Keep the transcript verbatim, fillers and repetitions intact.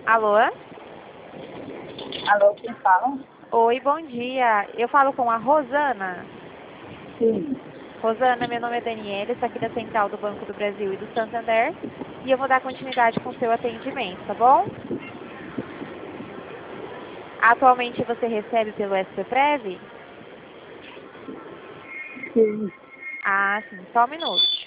Alô? Alô, quem fala? Oi, bom dia. Eu falo com a Rosana. Sim. Rosana, meu nome é Daniela, estou aqui da Central do Banco do Brasil e do Santander. E eu vou dar continuidade com o seu atendimento, tá bom? Atualmente você recebe pelo S P Prev? Sim. Ah, sim, só um minuto.